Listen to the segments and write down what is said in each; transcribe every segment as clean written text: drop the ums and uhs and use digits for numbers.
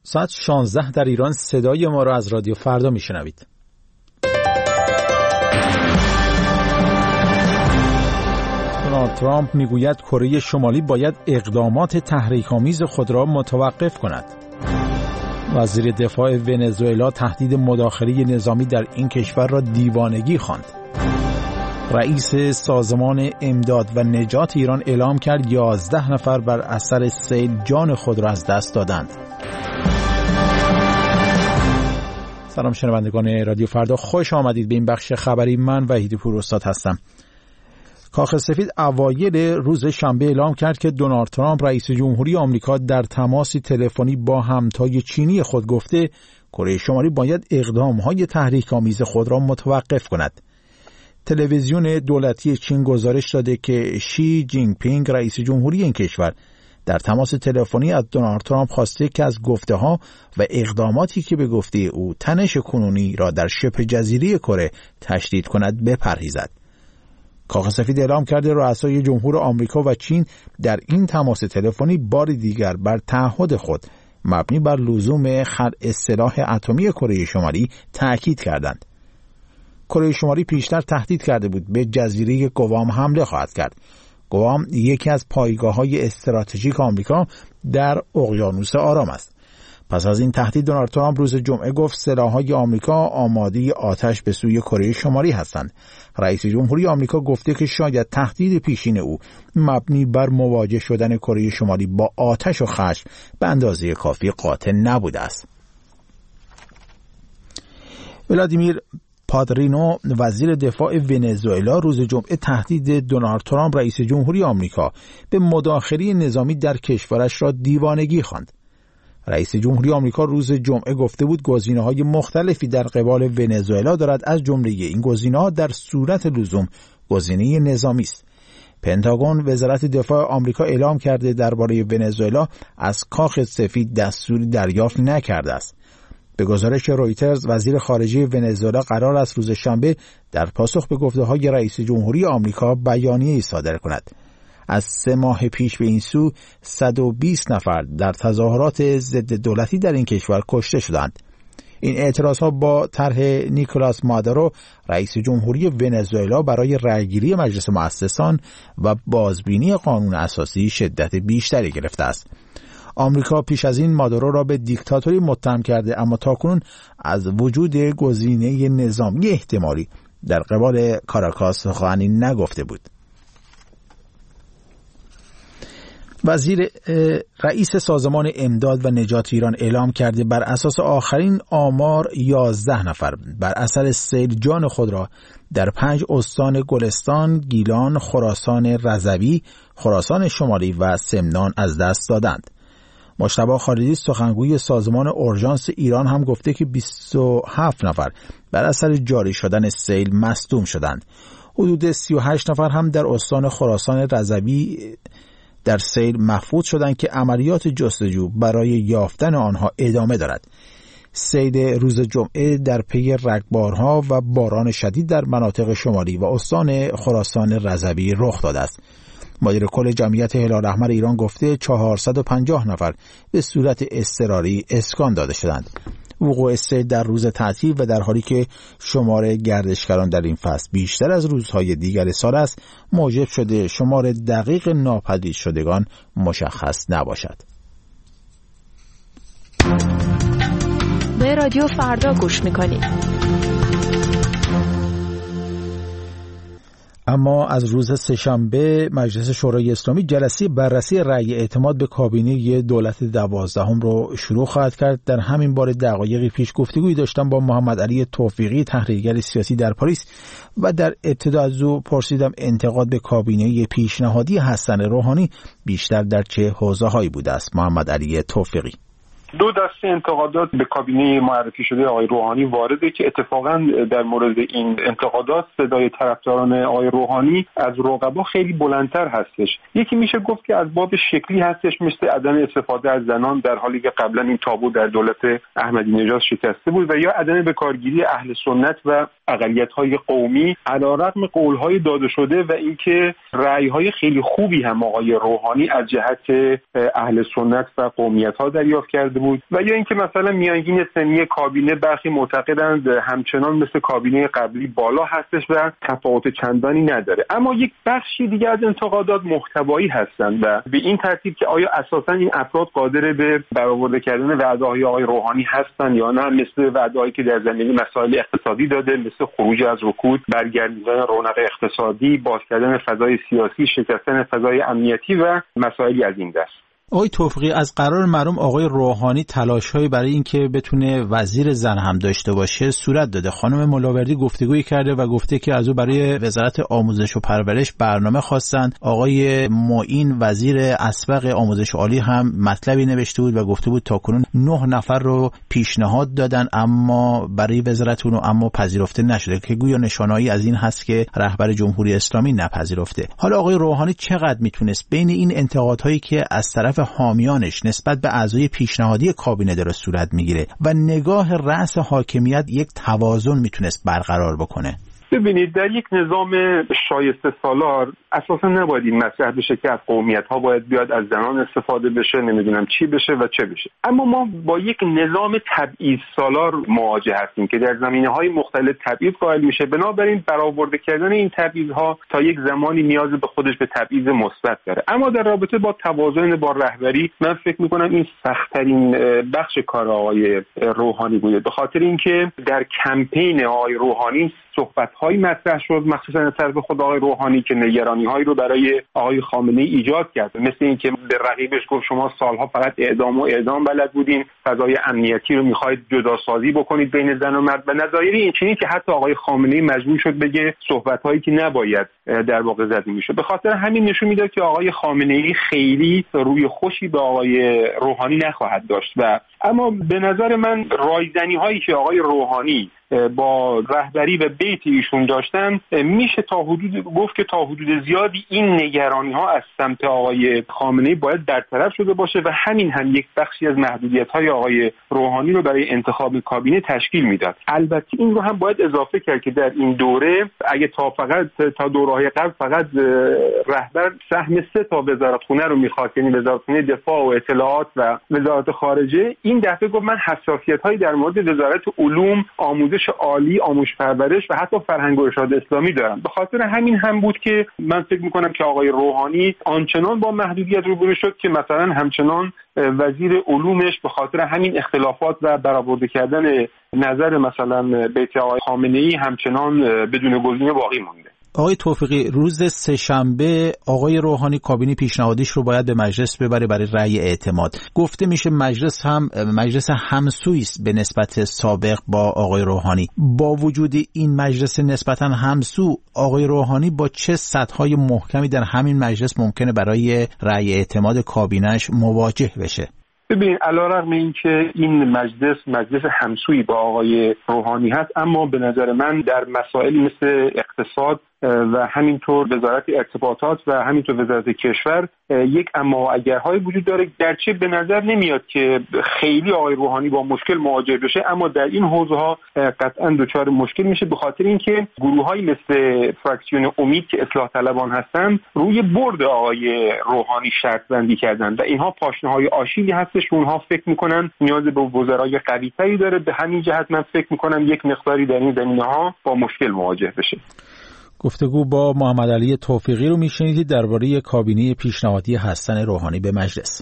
ساعت 16 در ایران صدای ما را از رادیو فردا میشنوید. دونالد ترامپ میگوید کره شمالی باید اقدامات تحریک‌آمیز خود را متوقف کند. وزیر دفاع ونزوئلا تهدید مداخله نظامی در این کشور را دیوانگی خواند. رئیس سازمان امداد و نجات ایران اعلام کرد 11 نفر بر اثر سیل جان خود را از دست دادند. سلام شنوندگان رادیو فردا، خوش آمدید به این بخش خبری. من وحید پوراستاد هستم. کاخ سفید اوایل روز شنبه اعلام کرد که دونالد ترامپ رئیس جمهوری آمریکا در تماسی تلفنی با همتای چینی خود گفته کره شمالی باید اقدام‌های تحریک‌آمیز خود را متوقف کند. تلویزیون دولتی چین گزارش داده که شی جینگ پینگ رئیس جمهوری این کشور در تماس تلفنی از دونالد ترامپ خواسته که از گفته‌ها و اقداماتی که به گفته او تنش کنونی را در شبه جزیره کره تشدید کند بپرهیزد. کاخ سفید اعلام کرده رؤسای جمهور آمریکا و چین در این تماس تلفنی بار دیگر بر تعهد خود مبنی بر لزوم خلع سلاح اتمی کره شمالی تأکید کردند. کره شمالی پیشتر تهدید کرده بود به جزیره گوام حمله خواهد کرد. گوام یکی از پایگاه‌های استراتژیک آمریکا در اقیانوس آرام است. پس از این تهدید دونالد ترامپ روز جمعه گفت سلاح‌های آمریکا آماده آتش به سوی کره شمالی هستند. رئیس جمهوری آمریکا گفته که شاید تهدید پیشین او مبنی بر مواجه شدن کره شمالی با آتش و خشم به اندازه کافی قاطع نبوده است. ولادیمیر پادرینو وزیر دفاع ونزوئلا روز جمعه تهدید دونالد ترامپ رئیس جمهوری آمریکا به مداخله نظامی در کشورش را دیوانگی خواند. رئیس جمهوری آمریکا روز جمعه گفته بود گزینه‌های مختلفی در قبال ونزوئلا دارد، از جمله این گزینه‌ها در صورت لزوم گزینه نظامی است. پنتاگون وزارت دفاع آمریکا اعلام کرده درباره ونزوئلا از کاخ سفید دستوری دریافت نکرده است. به گزارش رویترز وزیر خارجه ونزوئلا قرار است روز شنبه در پاسخ به گفته‌های رئیس جمهوری آمریکا بیانیه‌ای صادر کند. از 3 ماه پیش به این سو 120 نفر در تظاهرات ضد دولتی در این کشور کشته شدند. این اعتراضها با طرح نیکولاس مادورو رئیس جمهوری ونزوئلا برای رأیگیری مجلس مؤسسان و بازبینی قانون اساسی شدت بیشتری گرفته است. آمریکا پیش از این مادورو را به دیکتاتوری متهم کرده، اما تاکنون از وجود گزینه نظامی احتمالی در قبال کاراکاس سخنی نگفته بود. رئیس سازمان امداد و نجات ایران اعلام کرده بر اساس آخرین آمار 11 نفر بر اثر سیل جان خود را در 5 استان گلستان، گیلان، خراسان رضوی، خراسان شمالی و سمنان از دست دادند. مجتبی خالدی سخنگوی سازمان اورژانس ایران هم گفته که 27 نفر بر اثر جاری شدن سیل مصدوم شدند. حدود 38 نفر هم در استان خراسان رضوی در سیل مفقود شدند که عملیات جستجو برای یافتن آنها ادامه دارد. سیل روز جمعه در پی رگبارها و باران شدید در مناطق شمالی و استان خراسان رضوی رخ داده است. مدیر کل جمعیت هلال احمر ایران گفته 450 نفر به صورت اضطراری اسکان داده شدند. وقوع سیل در روز تعطیل و در حالی که شمار گردشگران در این فصل بیشتر از روزهای دیگر سال است، موجب شده شمار دقیق ناپدید شدگان مشخص نباشد. به رادیو فردا گوش می‌کنید. اما از روز سه‌شنبه مجلس شورای اسلامی جلسه بررسی رأی اعتماد به کابینه دولت 12 رو شروع خواهد کرد. در همین باره دقایقی پیش گفتگویی داشتم با محمد علی توفیقی، تحلیلگر سیاسی در پاریس، و در ابتدا از او پرسیدم انتقاد به کابینه پیشنهادی حسن روحانی بیشتر در چه حوزه‌هایی بوده است. محمد علی توفیقی: دو دسته انتقادات به کابینه معرفی شده آقای روحانی وارده که اتفاقا در مورد این انتقادات صدای طرفداران آقای روحانی از رقبا خیلی بلندتر هستش. یکی میشه گفت که از باب شکلی هستش، مثل عدم استفاده از زنان در حالی که قبلا این تابو در دولت احمدی نژاد شکسته بود، و یا عدم بکارگیری اهل سنت و اقلیت‌های قومی علیرغم قول‌های داده شده و اینکه رأی‌های خیلی خوبی هم آقای روحانی از جهت اهل سنت و قومیت‌ها دریافت کرده کرده بود و یا اینکه مثلا میانگین سنی کابینه برخی معتقدند همچنان مثل کابینه قبلی بالا هستش و تفاوت چندانی نداره. اما یک بخشی دیگه از انتقادات محتوایی هستند و به این ترتیب که آیا اساسا این افراد قادر به برآورده کردن وعده‌های آقای روحانی هستند یا نه، مثل وعده‌هایی که در زمینه مسائل اقتصادی داده، مثل خروج از رکود، برگردوندن رونق اقتصادی، باز کردن فضای سیاسی، شکستن فضای امنیتی و مسائلی از این دست. آقای توفیقی، از قرار معلوم آقای روحانی تلاش‌هایی برای اینکه بتونه وزیر زن هم داشته باشه صورت داده. خانم ملاوردی گفتگویی کرده و گفته که از او برای وزارت آموزش و پرورش برنامه خواستن. آقای معین وزیر اسبق آموزش عالی هم مطلبی نوشته بود و گفته بود تاکنون 9 نفر رو پیشنهاد دادن اما برای وزارت اونو اما پذیرفته نشده، که گویا نشانه‌ای از این هست که رهبر جمهوری اسلامی نپذیرفته. حالا آقای روحانی چقدر میتونست بین این انتقادهایی که از طرف حامیانش نسبت به اعضای پیشنهادی کابینه داره صورت میگیره و نگاه رأس حاکمیت یک توازن میتونست برقرار بکنه؟ ببینید، در یک نظام شایسته سالار اساسا نباید این مطرح بشه که از قومیت‌ها باید بیاد از زنان استفاده بشه، نمیدونم چی بشه و چه بشه. اما ما با یک نظام تبعیض سالار مواجه هستیم که در زمینه‌های مختلف تبعیض قائل میشه. بنابراین برآورده کردن این تبعیض‌ها تا یک زمانی نیاز به خودش به تبعیض مثبت داره. اما در رابطه با توازن با رهبری، من فکر می‌کنم این سخت‌ترین بخش کار آقای روحانی بوده، به خاطر اینکه در کمپین آقای روحانی صحبت‌هایی مطرح شد مخصوصا از طرف خود آقای روحانی که نگرانی‌هایی رو برای آقای خامنه‌ای ایجاد کرد، مثل اینکه به رقیبش گفت شما سالها فقط اعدام بلد بودین، فضای امنیتی رو می‌خواید جداسازی بکنید بین زن و مرد و نظایر این چنین، که حتی آقای خامنه‌ای مجبور شد بگه صحبت‌هایی که نباید در واقع زده میشه. به خاطر همین نشون میده که آقای خامنه‌ای خیلی روی خوشی به آقای روحانی نخواهد داشت. و اما به نظر من رایزنی‌هایی که آقای روحانی با رهبری و بیت ایشون داشتن، میشه گفت که تا حدود زیادی این نگرانی‌ها از سمت آقای خامنه‌ای باید برطرف شده باشه و همین هم یک بخشی از محدودیت‌های آقای روحانی رو برای انتخاب کابینه تشکیل میداد. البته این رو هم باید اضافه کرد که در این دوره اگه تا دوره‌های قبل فقط رهبر سهم 3 تا وزارتخونه رو می‌خواد، یعنی وزارتخونه دفاع و اطلاعات و وزارت خارجه، این دفعه گفت من حساسیت‌هایی در مورد وزارت علوم، آموزش عالی، آموزش پرورش و حتی فرهنگ و ارشاد اسلامی دارن. به خاطر همین هم بود که من فکر میکنم که آقای روحانی آنچنان با محدودیت روبرو شد که مثلا همچنان وزیر علومش به خاطر همین اختلافات و برآورده کردن نظر مثلا بیت آقای خامنه‌ای همچنان بدون گزینه باقی مونده. آقای توفیقی، روز سه‌شنبه آقای روحانی کابینه پیشنهادیش رو باید به مجلس ببره برای رأی اعتماد. گفته میشه مجلس همسویی است به نسبت سابق با آقای روحانی. با وجود این مجلس نسبتاً همسو، آقای روحانی با چه سطح‌های محکمی در همین مجلس ممکنه برای رأی اعتماد کابینه‌اش مواجه بشه؟ ببین، علیرغم اینکه این مجلس همسویی با آقای روحانی هست، اما به نظر من در مسائلی مثل اقتصاد و همینطور وزارت ارتباطات و همینطور وزارت کشور یک اما و اگرهای وجود داره. گرچه به نظر نمیاد که خیلی آقای روحانی با مشکل مواجه بشه، اما در این حوزه‌ها قطعا دچار مشکل میشه، به خاطر اینکه گروه‌هایی مثل فراکسیون امید که اصلاح طلبان هستن روی برد آقای روحانی شرط بندی کردن و اینها پاشنه‌های آشیلی هستش. اونها فکر میکنن نیاز به وزرای قوی‌تری داره. به همین جهت من فکر میکنم یک مقداری در این زمینه‌ها با مشکل مواجه بشه. گفتگو با محمد علی توفیقی رو میشنیدید درباره کابینه پیشنهادی حسن روحانی به مجلس.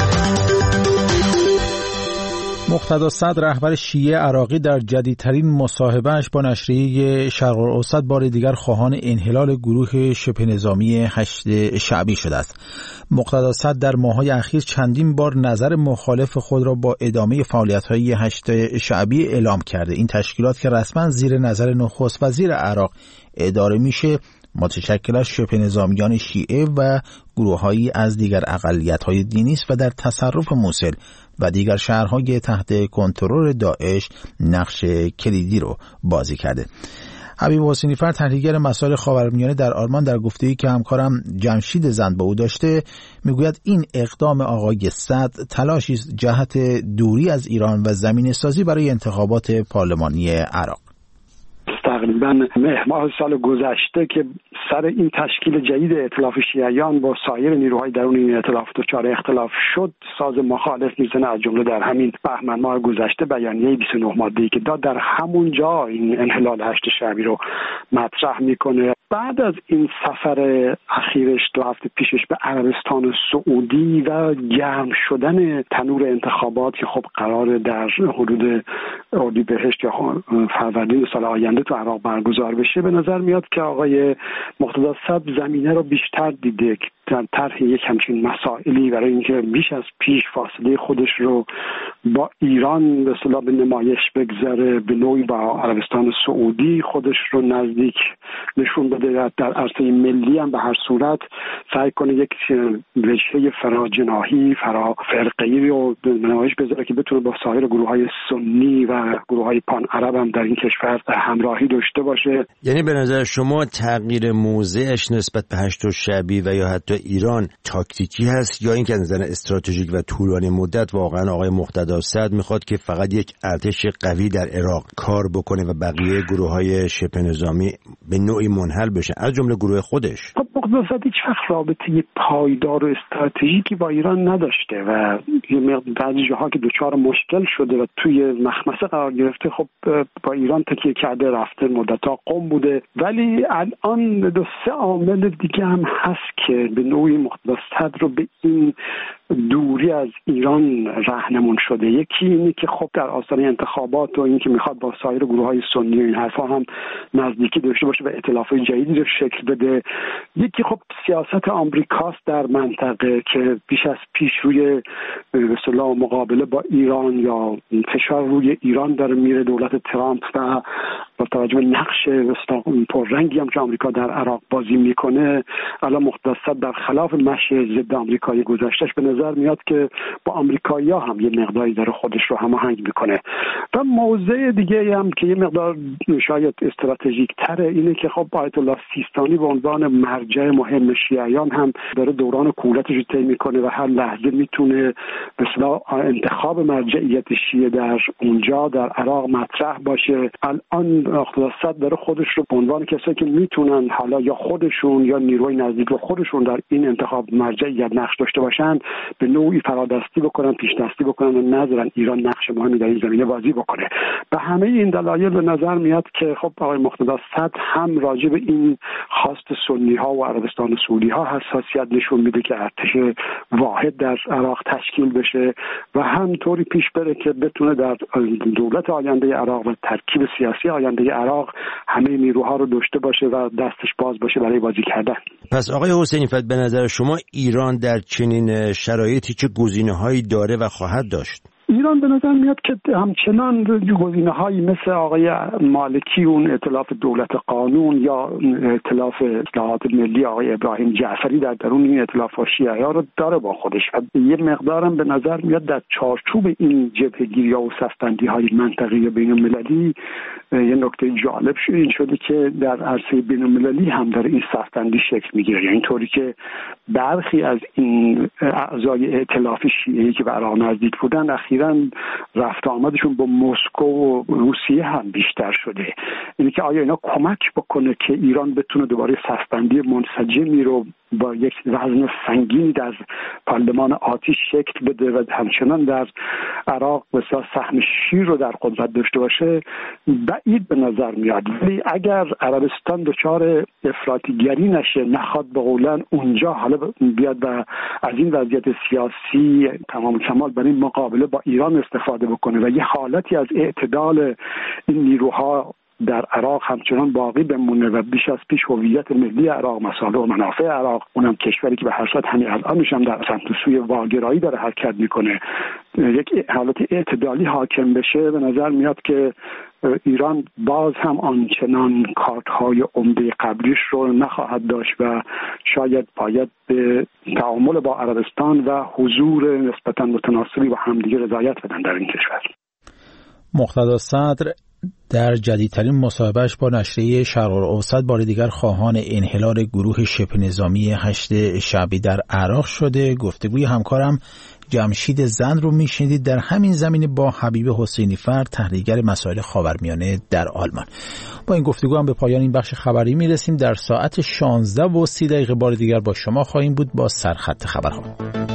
مقتدا صدر رهبر شیعه عراقی در جدیدترین مصاحبه‌اش با نشریه شرق الاوسط بار دیگر خواهان انحلال گروه شبه نظامی هشت شعبی شده است. مقتدا صدر در ماه‌های اخیر چندین بار نظر مخالف خود را با ادامه فعالیت‌های هشت شعبی اعلام کرده. این تشکیلات که رسما زیر نظر نخست وزیر عراق اداره میشه، متشکل از شبه نظامیان شیعه و گروه‌هایی از دیگر اقلیت‌های دینی است و در تصرف موصل و دیگر شهرهای تحت کنترل داعش نقش کلیدی رو بازی کرده. حبیب حسینی فر، تحلیلگر مسائل خاورمیانه در آلمان، در گفتگویی که همکارم جمشید زند با او داشته میگوید این اقدام آقای صدر تلاشی است جهت دوری از ایران و زمینه‌سازی برای انتخابات پارلمانی عراق. تقریبا تقریبا مهر ماه سال گذشته که سر این تشکیل جدید ائتلاف شیعیان با سایر نیروهای درون این ائتلاف دچار اختلاف شد، ساز مخالف میزنه از جمله در همین بهمن ماه گذشته بیانیه 29 ماده‌ای که داد در همون جا این انحلال 8 شعبی رو مطرح میکنه. بعد از این سفر اخیرش 2 هفته پیشش به عربستان سعودی و گرم شدن تنور انتخابات که خب قرار در حدود اردیبهشت یا فروردین سال آینده تو عراق برگزار بشه، به نظر میاد که آقای مقتدی صدر زمینه رو بیشتر دیده در طرح یک همچین مسائلی برای اینکه بیش از پیش فاصله خودش رو با ایران به اصطلاح به نمایش بگذاره، به نوعی با عربستان سعودی خودش رو نزدیک نشون بده، در عرصه ملی هم به هر صورت سعی کنه یک وجهه فراجناحی فرافرقه‌ای رو به نمایش بذاره که بتونه با سایر گروه‌های سنی و گروه‌های پان عرب هم در این کشور همراهی داشته باشه. یعنی به نظر شما تغییر موضعش نسبت به 8 شعبی و یا حتی ایران تاکتیکی هست یا اینکه از نظر استراتژیک و طولانی مدت واقعا آقای مقتدی صدر میخواد که فقط یک ارتش قوی در عراق کار بکنه و بقیه گروه‌های شبه نظامی به نوعی منحل بشن از جمله گروه خودش؟ خب مقتدی صدر هیچ وقت رابطه پایدار و استراتژیکی با ایران نداشته و بعضی جاها که دچار مشکل شده و توی مخمسه قرار گرفته خب با ایران تکیه کرده رفته، مدت‌ها قم بوده. ولی الان 2-3 عامل دیگه هم هست که به نوعی مقتدی صدر رو به این دوری از ایران راهنمون شده. یکی اینه که خب در آستانه انتخابات و اینکه میخواد با سایر گروه‌های سنی و این حرفا هم نزدیکی داشته باشه و ائتلاف‌های جدیدی رو شکل بده. یکی خب سیاست آمریکاست در منطقه که بیش از پیش روی به اصطلاح مقابله با ایران یا فشار روی ایران داره میره. دولت ترامپ و با توجه به نقش پررنگی هم که آمریکا در عراق بازی میکنه، الان مقتدی صدر در خلاف مشی ضد آمریکایی گذشتهش به نظر میاد که با آمریکایی‌ها هم یه مقداری داره خودش رو هماهنگ میکنه. و موضع دیگه هم که یه مقدار شاید استراتژیک تره اینه که خب آیت الله سیستانی به عنوان مرجع مهم شیعیان هم داره دوران کولتش رو طی میکنه و هر لحظه میتونه به اصطلاح انتخاب مرجعیت شیعه در اونجا در عراق مطرح باشه. الان مقتدی صدر داره خودش رو به عنوان کسایی که میتونن حالا یا خودشون یا نیروی نزدیک رو خودشون در این انتخاب مرجعیت نقش داشته باشن به نوعی فرادستی بکنن، پیش دستی بکنن و نذارن ایران نقش مهمی در این زمینه بازی بکنه. به همه این دلایل به نظر میاد که خب آقای مقتدی صدر هم راجع به این خواست سنی ها و عربستان سعودی ها حساسیت نشون میده که ارتش واحد در عراق تشکیل بشه و هم طوری پیش بره که بتونه در دولت آینده عراق و ترکیب سیاسی آینده عراق همه نیروها رو داشته باشه و دستش باز باشه برای بازی کردن. پس آقای حسینی فت به نظر شما ایران در چنین شرایطی چه گزینه‌هایی داره و خواهد داشت؟ ایران به نظر میاد که همچنان گزینه‌هایی مثل آقای مالکی اون ائتلاف دولت قانون یا ائتلاف اصلاحات ملی آقای ابراهیم جعفری در درون این ائتلاف شیعه‌ها رو داره با خودش و یه مقدارم به نظر میاد در چارچوب این جبهه‌گیری‌ها و صف‌بندی‌های منطقه‌ای و بین‌المللی یه نکته جالب شده که در عرصه بین‌المللی هم داره این صف‌بندی شکل میگیره. یعنی طوری که برخی از این اعضای ائتلاف شیعه‌ای که به عراق نزدیک بودن اخیراً رفت آمدشون با مسکو و روسیه هم بیشتر شده. اینه که آیا اینا کمک بکنه که ایران بتونه دوباره صف‌بندی منسجمی رو با یک وزن سنگینی در پارلمان آتش شکل بده و همچنان در عراق مثلا سهم شیر رو در قدرت داشته باشه، بعید به نظر میاد. ولی اگر عربستان دچار افراطیگری نشه، نخواد به قولن اونجا حالا بیاد و از این وضعیت سیاسی تمام کمال برای مقابله با ایران استفاده بکنه و یه حالتی از اعتدال این نیروها در عراق همچنان باقی بمونه و بیش از پیش هویت ملی عراق، مصالح و منافع عراق، اونم کشوری که به هر صورت همین الانش هم در سمت سوی واگرایی داره حرکت میکنه، یک حالت اعتدالی حاکم بشه، به نظر میاد که ایران باز هم آنچنان کارت‌های عمده قبلیش رو نخواهد داشت و شاید باید به تعامل با عربستان و حضور نسبتاً متناسبی با همدیگه رضایت بدن در این کشور. مقتدی صدر در جدیدترین مصاحبهش با نشریه شرق الاوسط بار دیگر خواهان انحلال گروه شبه نظامی 8 شعبی در عراق شده. گفتگوی همکارم جمشید زند رو میشنیدید در همین زمینه با حبیب حسینی فر، تحلیلگر مسائل خاورمیانه در آلمان. با این گفتگو هم به پایان این بخش خبری میرسیم. در ساعت 16:30 بار دیگر با شما خواهیم بود با سرخط خبرها.